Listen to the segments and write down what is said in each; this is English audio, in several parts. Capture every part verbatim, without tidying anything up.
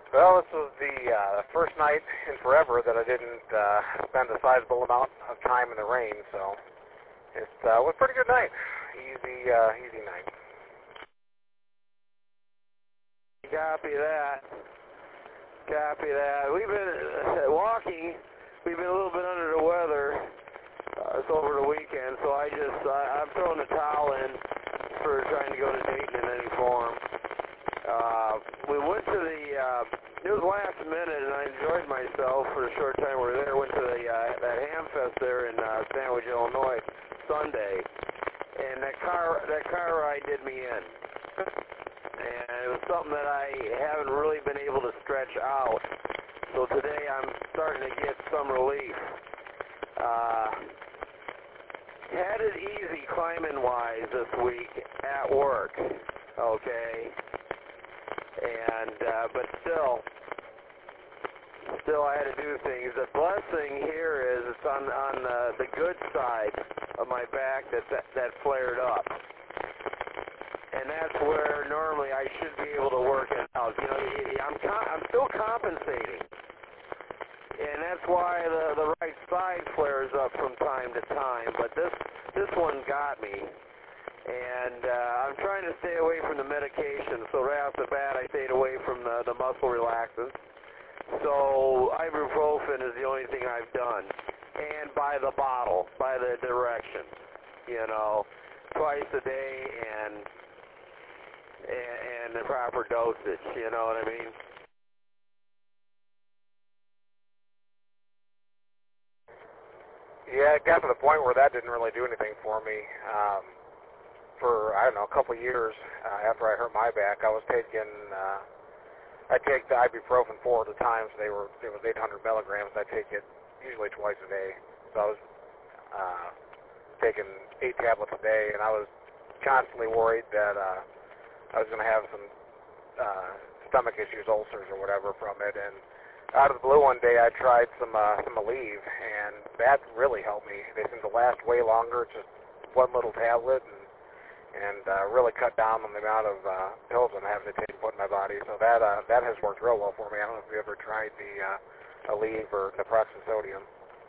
Well, this was the uh, first night in forever that I didn't uh, spend a sizable amount of time in the rain, so it uh, was a pretty good night. Easy, uh, easy night. Copy that. Copy that. We've been uh, walking. We've been a little bit under the weather. Uh, it's over the weekend, so I just I, I'm throwing the towel in for trying to go to Dayton in any form. Uh, we went to the, uh, it was last minute, and I enjoyed myself for the short time we were there. Went to the, uh, that ham fest there in uh, Sandwich, Illinois, Sunday, and that car, that car ride did me in. And it was something that I haven't really been able to stretch out. So today I'm starting to get some relief. Uh, had it easy climbing-wise this week at work, okay? And, uh, but still, still I had to do things. The blessing here is it's on, on uh, the good side of my back that, that, that flared up. And that's where normally I should be able to work it out. You know, I'm, I'm still compensating. And that's why the, the right side flares up from time to time. But this, this one got me. And uh, I'm trying to stay away from the medication, so right off the bat I stayed away from the, the muscle relaxants. So ibuprofen is the only thing I've done. And by the bottle, by the direction, you know, twice a day and, and, and the proper dosage, you know what I mean? Yeah, it got to the point where that didn't really do anything for me. Um, For, I don't know, a couple of years uh, after I hurt my back, I was taking, uh, I take the ibuprofen four at a time, so they were, it was eight hundred milligrams. I take it usually twice a day. So I was uh, taking eight tablets a day, and I was constantly worried that uh, I was going to have some uh, stomach issues, ulcers or whatever from it. And out of the blue one day, I tried some uh, some Aleve, and that really helped me. They seem to last way longer. It's just one little tablet, and and uh, really cut down on the amount of uh, pills I'm having to take to put in my body. So that uh, that has worked real well for me. I don't know if you ever tried the uh, Aleve or naproxen.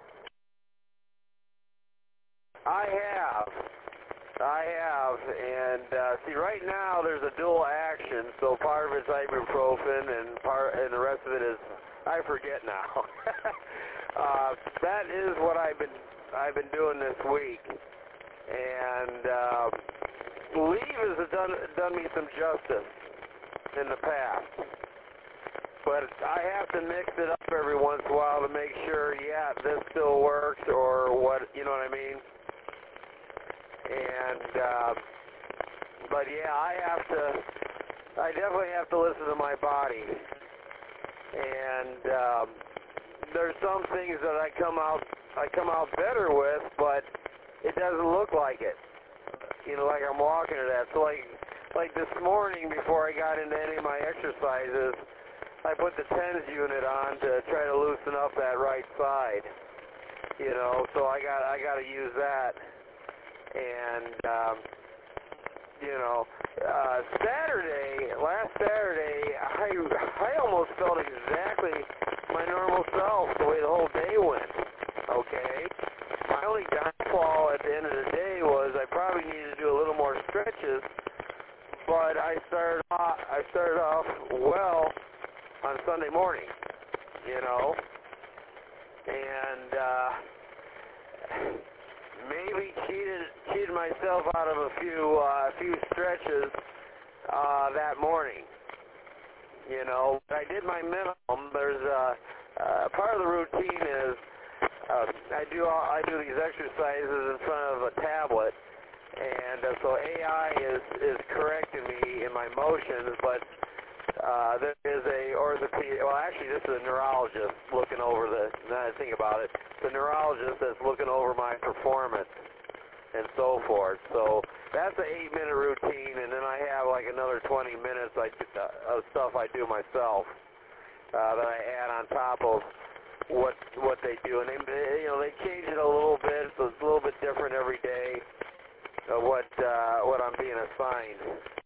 I have. I have. And uh, see, right now there's a dual action. So part of it's ibuprofen, and part and the rest of it is I forget now. uh, that is what I've been I've been doing this week, and. Uh, Aleve has done, done me some justice in the past, but I have to mix it up every once in a while to make sure, yeah, this still works, or what, you know what I mean? And, uh, but yeah, I have to, I definitely have to listen to my body, and um, there's some things that I come out, I come out better with, but it doesn't look like it. You know, like I'm walking to that. So like, like this morning before I got into any of my exercises, I put the TENS unit on to try to loosen up that right side. You know, so I got I got to use that. And um, you know, uh, Saturday, last Saturday, I I almost felt exactly my normal self the way the whole day went. Okay. My only downfall at the end of the day was I probably needed to do a little more stretches, but I started off, I started off well on Sunday morning, you know, and uh, maybe cheated cheated myself out of a few uh, few stretches uh, that morning, you know. I did my minimum. There's uh, uh, part of the routine is. Uh, I do all, I do these exercises in front of a tablet, and uh, so A I is is correcting me in my motions, but uh, there is a orthopedic. Well, actually, this is a neurologist looking over the. Now I think about it, the neurologist that's looking over my performance and so forth. So that's an eight-minute routine, and then I have like another twenty minutes I, uh, of stuff I do myself uh, that I add on top of. What what they do, and they you know they change it a little bit, so it's a little bit different every day. Of what uh, what I'm being assigned.